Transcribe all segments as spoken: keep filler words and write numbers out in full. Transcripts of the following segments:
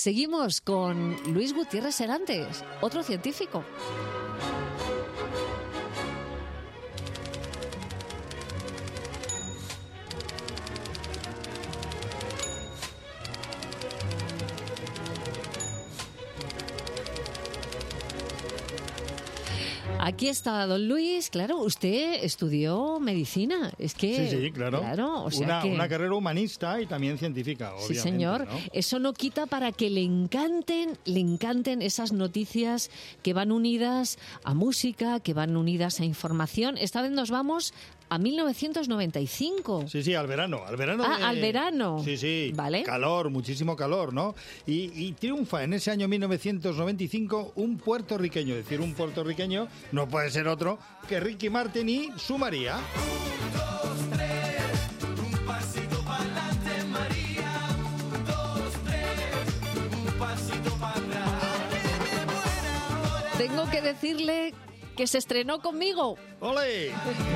Seguimos con Luis Gutiérrez Serantes, otro científico. Aquí está don Luis. Claro, usted estudió medicina. Es que, sí, sí, claro. claro o sea una, que... una carrera humanista y también científica, obviamente. Sí, señor. ¿No? Eso no quita para que le encanten, le encanten esas noticias que van unidas a música, que van unidas a información. Esta vez nos vamos a mil novecientos noventa y cinco. Sí, sí, al verano. Al verano, ah, de... al verano. Sí, sí. Vale. Calor, muchísimo calor, ¿no? Y, y triunfa en ese año mil novecientos noventa y cinco un puertorriqueño. Es decir, un puertorriqueño no puede ser otro que Ricky Martin y su María. Un, dos, tres, un pasito para adelante, María. Un, dos, tres, un pasito para atrás. Tengo que decirle que se estrenó conmigo. ¡Ole!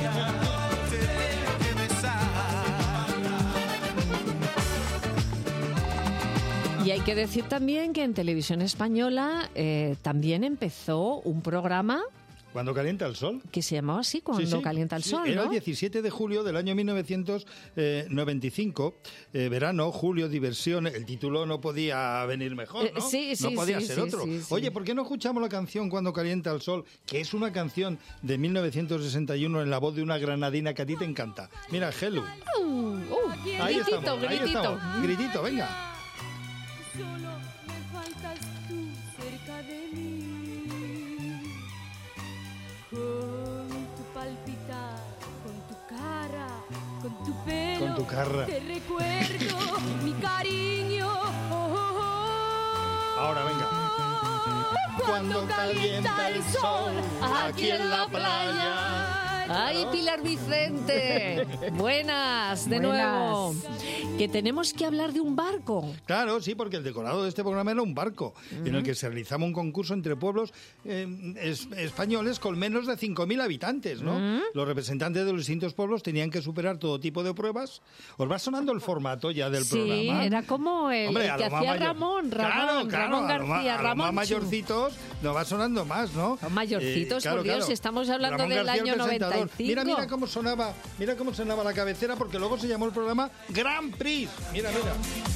Y hay que decir también que en Televisión Española eh, también empezó un programa Cuando calienta el sol. que se llamaba así, Cuando Sí, sí, calienta el sí, sol, Era ¿no? el diecisiete de julio del año mil novecientos noventa y cinco. Eh, verano, julio, diversión. El título no podía venir mejor, ¿no? Eh, sí, sí, no podía sí, ser sí, otro. sí, sí. Oye, ¿por qué no escuchamos la canción Cuando calienta el sol? Que es una canción de mil novecientos sesenta y uno en la voz de una granadina que a ti te encanta. Mira, Hello. Uh, uh, Ahí gritito, estamos, ahí gritito. estamos. Gritito, venga. Solo me faltas tú cerca de mí, con tu palpitar, con tu cara, con tu pelo. Con tu cara. Te recuerdo mi cariño. Oh, oh, oh. Ahora, venga. Cuando calienta el sol aquí en la playa. ¡Ay, Pilar Vicente! Buenas, de Buenas. nuevo. Que tenemos que hablar de un barco. Claro, sí, porque el decorado de este programa era un barco en el que se realizaba un concurso entre pueblos eh, es- españoles con menos de cinco mil habitantes, ¿no? Los representantes de los distintos pueblos tenían que superar todo tipo de pruebas. ¿Os va sonando el formato ya del Sí, programa? era como el, Hombre, el a que lo más hacía mayor- Ramón, Ramón, Claro, claro, Ramón a lo más- García, a los Ramón más Chu. mayorcitos nos va sonando más, ¿no? Son mayorcitos, Eh, claro, por Dios, claro. estamos hablando Ramón del García, el año presentador. noventa y cinco. Mira, mira cómo sonaba, mira cómo sonaba la cabecera, porque luego se llamó el programa Grand Prix. Mira, mira.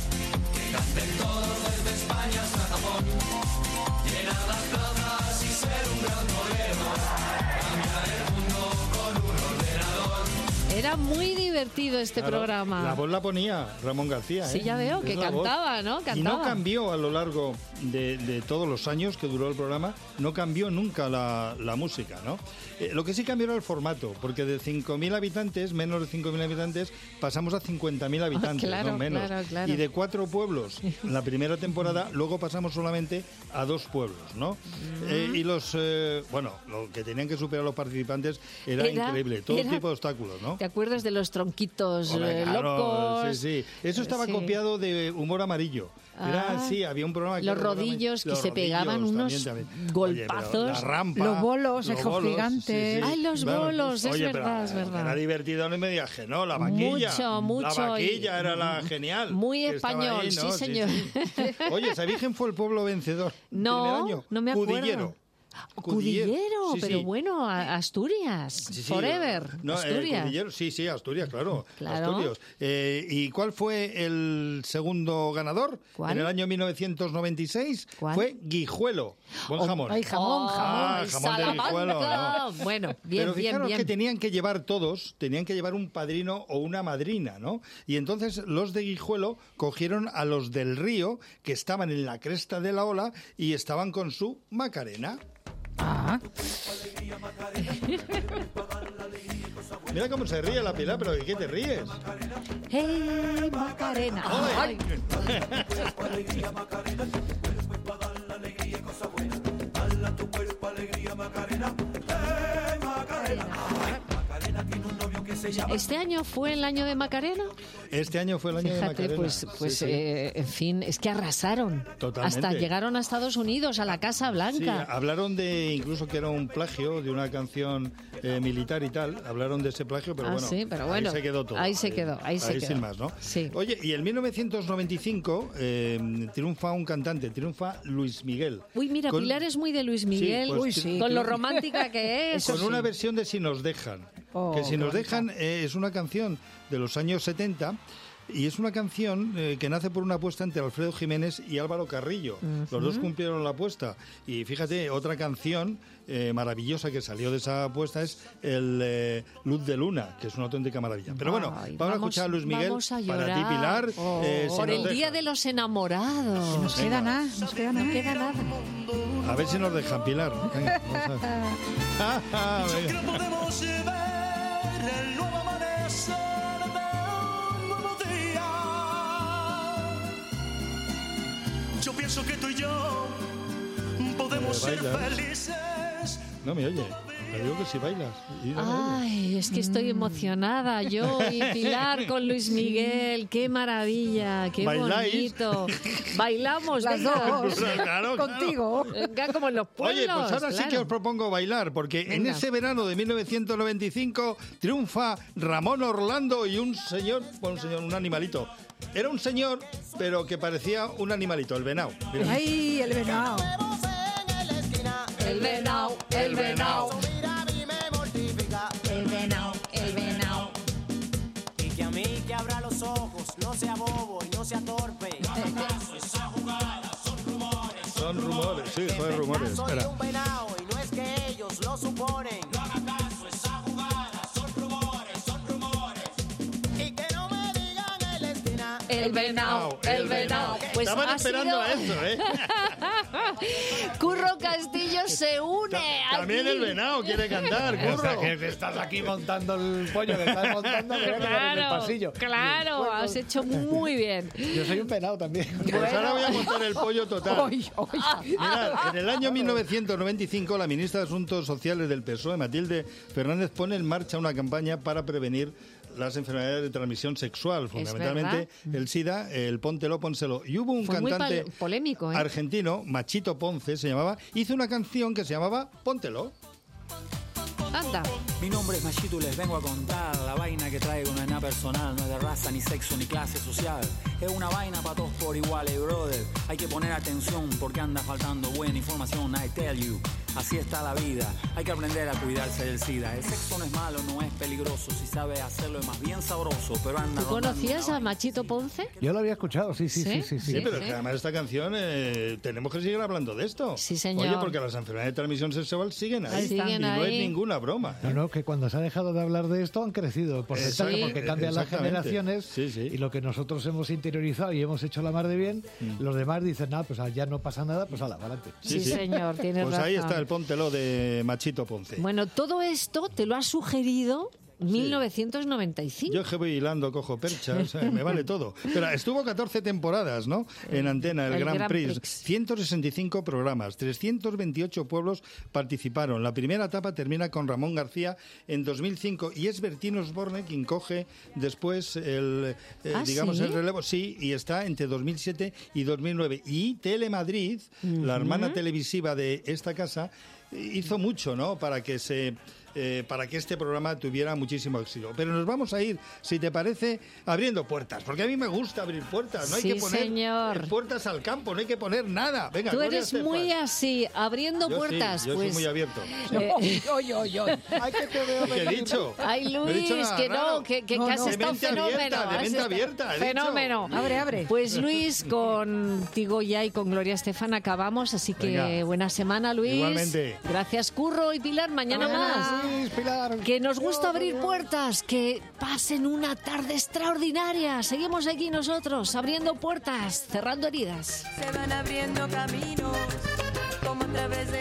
Era muy divertido este Claro, programa. La voz la ponía Ramón García. Sí, ¿eh? ya veo, Es que la voz. cantaba, ¿no? Y no Cantaba. cambió a lo largo de, de todos los años que duró el programa, no cambió nunca la, la música, ¿no? Eh, lo que sí cambió era el formato, porque de cinco mil habitantes, menos de cinco mil habitantes, pasamos a cincuenta mil habitantes, claro, no menos. claro, claro. Y de cuatro pueblos en la primera temporada, luego pasamos solamente a dos pueblos, ¿no? Eh, y los, eh, bueno, lo que tenían que superar los participantes era, Era- increíble, todo era- tipo de obstáculos, ¿no? ¿Te acuerdas de los tronquitos Hombre, eh, claro, locos? Sí, sí. Eso estaba Sí. copiado de Humor Amarillo. Era, Ah, sí, había un programa que los era Humor Amarillo. rodillos que Los se pegaban rodillos unos también, también. golpazos. Oye, pero la rampa, Los bolos, los ejos bolos, gigantes. Ay, los bolos, es oye, verdad, pero es verdad. Era divertido, no me digas que no, la vaquilla. Mucho, mucho, La vaquilla y- era la genial. Muy que estaba español, ahí, ¿no? sí, señor. Oye, ¿esa Virgen fue el pueblo vencedor? No, primer año? no me acuerdo. Cudillero. Cudillero, Sí, pero sí. bueno, a- Asturias, Sí, sí, forever, no, eh, Asturias. Cudillero, sí, sí, Asturias, claro. Claro. Asturias. Eh, ¿Y cuál fue el segundo ganador? ¿Cuál? En el año mil novecientos noventa y seis. ¿Cuál? Fue Guijuelo. Buen Oh, jamón. ay, jamón, Oh, Ah, jamón de Salamanca. Guijuelo, ¿no? Bueno, bien, Pero bien, fijaros bien. que tenían que llevar todos, tenían que llevar un padrino o una madrina, ¿no? Y entonces los de Guijuelo cogieron a los del Río, que estaban en la cresta de la ola y estaban con su Macarena. Ah, Mira cómo se ríe la Pilar, pero ¿de qué te ríes? Hey, Macarena. Ay. se llama. ¿Este año fue el año de Macarena? Este año fue el año de Fíjate, Macarena. pues, pues Sí, sí. eh, en fin, es que arrasaron. Totalmente. Hasta llegaron a Estados Unidos, a la Casa Sí, Blanca. hablaron de incluso que era un plagio de una canción eh, militar y tal. Hablaron de ese plagio, pero Ah, bueno, sí, pero bueno, ahí se quedó todo. ahí se quedó, ahí se quedó. sin más, ¿no? Sí. Oye, y en mil novecientos noventa y cinco eh, triunfa un cantante, triunfa Luis Miguel. Uy, mira, Con- Pilar es muy de Luis Miguel, pues, Uy, sí. sí. con lo romántica que es. Con una versión de Si nos dejan. Oh, que Si qué nos bonita. dejan eh, es una canción de los años setenta. Y es una canción eh, que nace por una apuesta entre Alfredo Jiménez y Álvaro Carrillo. Los dos cumplieron la apuesta. Y fíjate, otra canción eh, maravillosa que salió de esa apuesta es el eh, Luz de Luna, que es una auténtica maravilla. Pero bueno, Ay, vamos, a escuchar a Luis Miguel. vamos a Para ti, llorar. Pilar. Oh. eh, Si Por nos el Día dejan. de los Enamorados. Nos queda nada, nos queda nada. No queda nada. A ver si nos dejan, Pilar. Venga, vamos a ver. Venga. Que no podemos ver el nuevo amanecer de un nuevo día. Yo pienso que tú y yo podemos Eh, ser bailas. felices. No me oye. Te digo que si bailas. Y no me oye. Ay, es que Mm. estoy emocionada. Yo y Pilar con Luis Miguel. Qué maravilla, qué ¿Bailáis? bonito. Bailamos, Las venga. dos. Claro, claro. Contigo. Venga, como en los pueblos. Oye, pues ahora sí claro. que os propongo bailar, porque en Venga. ese verano de mil novecientos noventa y cinco triunfa Ramón Orlando y un señor, bueno, un señor, un animalito. Era un señor, pero que parecía un animalito, el venado. Mira. Ay, el venado. El venao, el venao. El venado, el venado. Y que a mí que abra los ojos, no sea bobo y no sea torpe. Son rumores, sí, son rumores. Soy Espera. un venao y no es que ellos lo suponen. No haga caso, esa jugada son rumores, son rumores. Y que no me digan en la esquina. El venao, el venao. Pues Estaban ha esperando sido- a esto, ¿eh? Curro Castillo se une. También aquí. el venado quiere cantar, O sea, curro. que estás aquí montando el pollo que estás montando mira que por el Claro, pasillo. claro, has hecho muy bien. Yo soy un venado también. Pues ahora voy a montar el pollo total. Ay, ay. Mirad, en el año mil novecientos noventa y cinco, la ministra de Asuntos Sociales del P S O E, Matilde Fernández, pone en marcha una campaña para prevenir las enfermedades de transmisión sexual, fundamentalmente el SIDA, el póntelo, pónselo. Y hubo un Fue muy cantante pal- polémico, ¿eh? argentino, Machito Ponce se llamaba, hizo una canción que se llamaba Póntelo. Anda. Mi nombre es Machito y les vengo a contar la vaina que traigo no es nada personal, no es de raza, ni sexo, ni clase social. Es una vaina para todos por iguales, brother. Hay que poner atención porque anda faltando buena información, I tell you. Así está la vida, hay que aprender a cuidarse del SIDA. El sexo no es malo, no es peligroso, si sabes hacerlo es más bien sabroso, pero anda ¿Tú rondando conocías una a Machito Ponce? Yo lo había escuchado, sí, sí, ¿Sí? sí, sí. sí. Sí, pero sí. que además esta canción eh, tenemos que seguir hablando de esto. Sí, señor. Oye, porque las enfermedades de transmisión sexual siguen ahí. Ahí están. y no es ahí. ninguna broma. ¿eh? No, no, que cuando se ha dejado de hablar de esto han crecido el porcentaje Sí, porque cambian las exactamente. generaciones Sí, sí. y lo que nosotros hemos interiorizado y hemos hecho la mar de bien, Mm. los demás dicen, nada, pues ya no pasa nada, pues ala, adelante. Sí, señor, tienes Pues razón. ahí está el póntelo de Machito Ponce. Bueno, todo esto te lo ha sugerido mil novecientos noventa y cinco. Yo que voy hilando, cojo perchas, eh, me vale todo. Pero estuvo catorce temporadas, ¿no? En antena, el, El Grand, Grand Prix. Prix. ciento sesenta y cinco programas, trescientos veintiocho pueblos participaron. La primera etapa termina con Ramón García en dos mil cinco y es Bertín Osborne quien coge después el, eh, ¿Ah, digamos, sí? el relevo. Sí, y está entre dos mil siete y dos mil nueve. Y Telemadrid, la hermana televisiva de esta casa, hizo mucho, ¿no? Para que se eh, para que este programa tuviera muchísimo éxito. Pero nos vamos a ir, si te parece, abriendo puertas, porque a mí me gusta abrir puertas. No hay Sí, que poner señor. eh, puertas al campo, no hay que poner nada. Venga, Tú Gloria eres Estefan. muy así, abriendo Yo sí, puertas. yo pues, soy muy abierto. eh, Oye, oye, oye. Ay, que te veo ¿Qué he venir. dicho? Ay, No he dicho Luis, nada que raro. no, que, que, No, que has no. De estado mente fenómeno. abierta, de has mente estado- abierta, he dicho. Fenómeno. Abre, abre. Pues Luis, contigo ya y con Gloria Estefan acabamos, así que Venga. buena semana, Luis. Igualmente. Gracias, Curro y Pilar. Mañana más. Luis, Pilar. Que nos gusta abrir puertas, que pasen una tarde extraordinaria. Seguimos aquí nosotros, abriendo puertas, cerrando heridas. Se van abriendo caminos como a través de